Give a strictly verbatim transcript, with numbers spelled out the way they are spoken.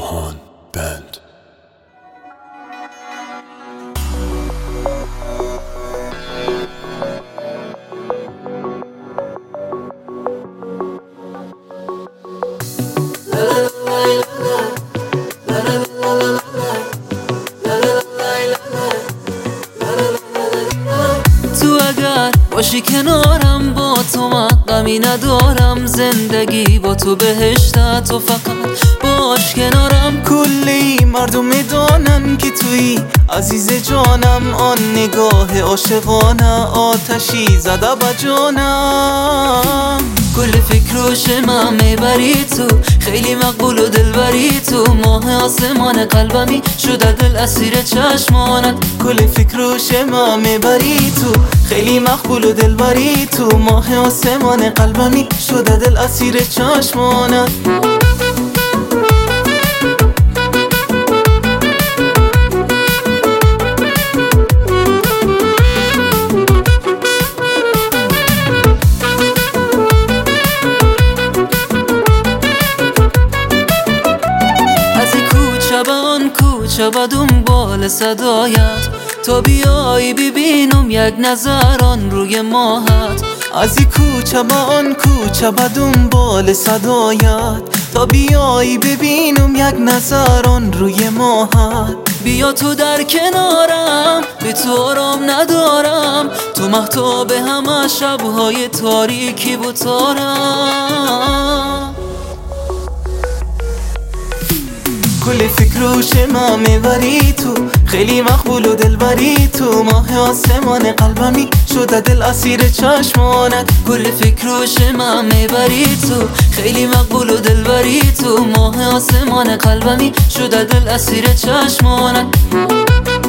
روحان بند. تو اگر باشی کنارم با تو من غمی ندارم، زندگی با تو بهشته، تو فقط باش کنارم. کلی مردم میدانن که توی عزیز جانم، آن نگاه عاشقانه آتشی زده به جانم. کل فکر و شمم میبری تو، خیلی مقبول و دلبری تو، ماه آسمان قلبمی شده دل اسیر چشمانت. کل فکر و شمم میبری تو، خیلی مقبول و دلبری تو، ماه آسمان قلبمی شده دل اسیر چشمانت. کوچه با دنبال صدایت، تا بیایی ببینم یک نظران روی ماهت. از این کوچه با آن کوچه با دنبال صدایت، تا بیایی ببینم یک نظران روی ماهت. بیا تو در کنارم، به تو آرام ندارم، تو مهتاب همه شبهای تاریکی و تارم. کل فکر و شمم میبری تو، خیلی مقبول و دلبری تو، ماه آسمان قلبمی شده دل اسیر چشمانت. کل فکر و شمم میبری تو، خیلی مقبول و دلبری تو، ماه آسمان قلبمی شده دل اسیر چشمانت.